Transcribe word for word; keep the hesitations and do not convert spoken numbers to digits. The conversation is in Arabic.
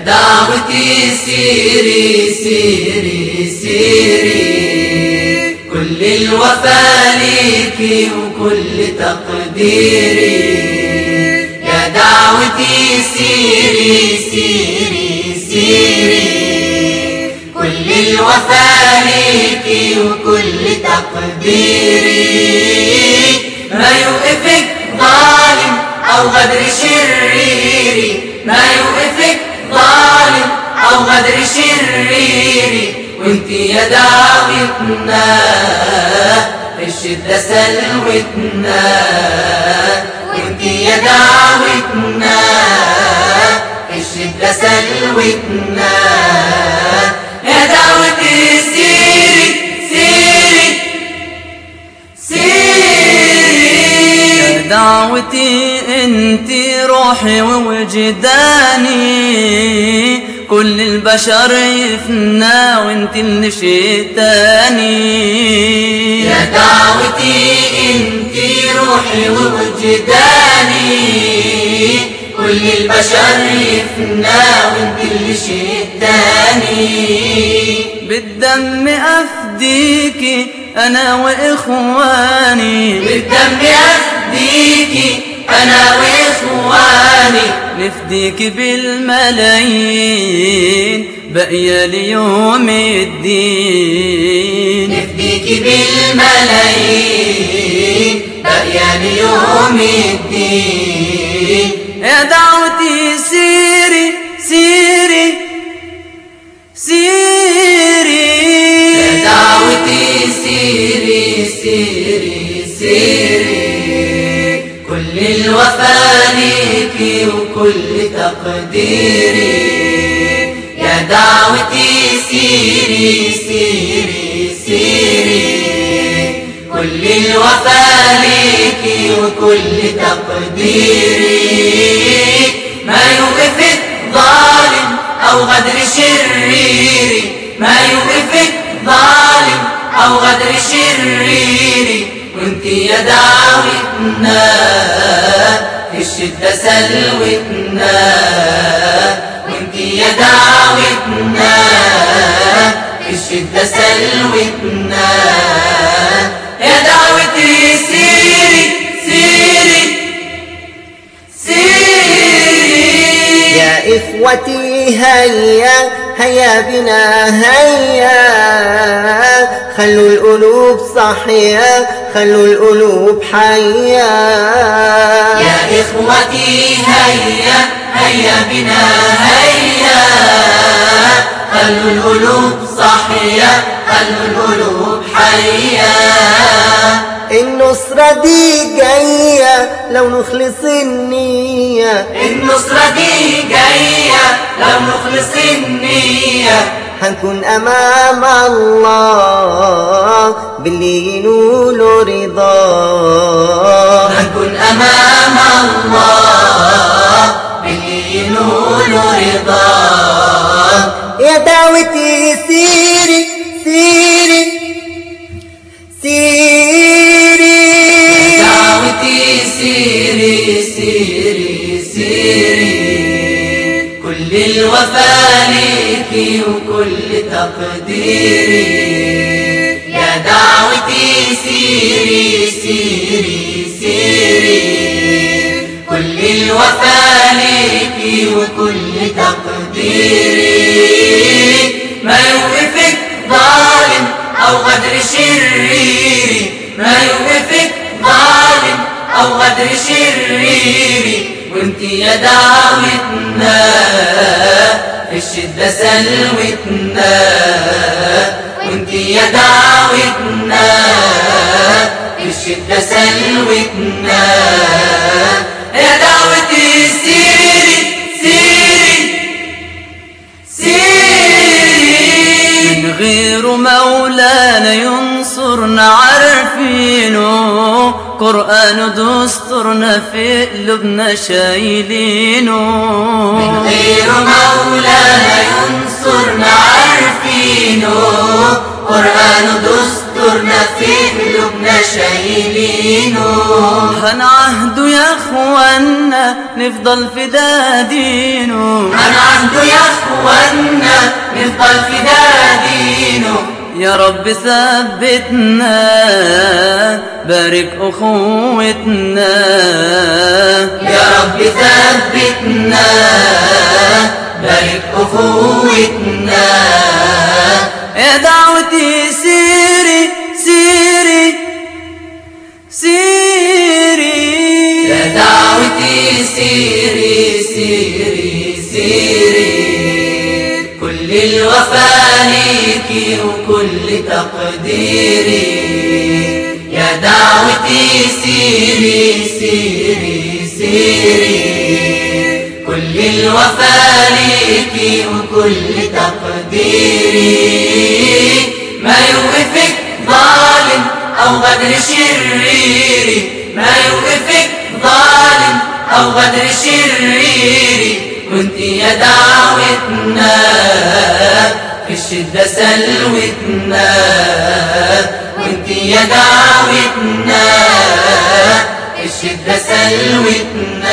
دعوتي سيري سيري سيري، كل الوفا ليكي وكل تقديري. يا دعوتي سيري سيري سيري، كل الوفا ليكي وكل تقديري. ما يوقفك ظالم أو غدر شريري، ما يوقفك ظالم أو غدر شريري، وانتي يا دعوتنا في الشدة سلوتنا، وانتي يا دعوتنا في الشدة سلوتنا. يا دعوتي سيري سيري سيري، يا دعوتي انتي روحي ووجداني، كل البشر يفنى وانتي اللي شئتاني. يا دعوتي انتي روحي ووجداني، كل البشر يفنى وانتي اللي شئتاني. بالدم افديكي انا واخواني، بالدم افديكي انا واخواني، نفديكي بالملايين باقية ليوم الدين، نفديكي بالملايين باقية ليوم الدين. يا دعوتي سيري سيري سيري، يا دعوتي سيري سيري سيري، كل الوفا ليكي وكل تقديري. يا دعوتي سيري سيري سيري، كل الوفا ليكي وكل تقديري. ما يوقفك ظالم أو غدر شريري، ما يوقفك ظالم أو غدر شريري، وانتي يا دعوتنا في الشدة سلوتنا، وانتي يا دعوتنا في الشدة سلوتنا. يا دعوتي سيري سيري سيري. يا إخوتي هيا هيا بنا هيا، خلوا القلوب صحية خلوا القلوب حية. يا إخوتي هيا هيا بنا هيا، خلوا القلوب صحية خلوا القلوب حية. النصرة دي جاية لو نخلص النية، النصرة دي جاية لو نخلص النية، هنكون أمام الله باللي ينول رضاه، هنكون أمام الله باللي ينول رضاه. يا دعوتي سيري سيري سيري، دعوتي سيري سيري سيري، كل الوفا ليكي وكل تقديري. يا دعوتي سيري سيري سيري، كل الوفا ليكي وكل تقديري. ما يوقفك ظالم أو غدر شريري، ما يوقفك ظالم أو غدر شريري، وانتي يا دعوتنا في الشدة سلوتنا، وانتي يا دعوتنا في الشدة سلوتنا. يا دعوتي سيري سيري سيري، من غير مولانا ينصرنا عارفينه، قرآن دستورنا في قلوبنا شايلينه. من غير مولانا ينصرنا عارفينه، قرآن دستورنا في قلوبنا شايلينه. وخان عهده يا اخوانا نفضل في دادينه، خان عهده يا اخوانا نفضل في دادينه. يا رب ثبتنا بارك أخوتنا، يا رب ثبتنا بارك أخوتنا. يا دعوتي سيري سيري سيري، يا دعوتي سيري سيري سيري، كل الوفا ليكي وكل تقديري. يا دعوتي سيري سيري سيري، كل الوفا ليكي وكل تقديري. ما يوقفك ظالم أو غدر شريري، ما يوقفك ظالم أو غدر شريري. وانتي يا دعوتنا في الشدة سلوتنا، وانتي يا دعوتنا في الشدة سلوتنا.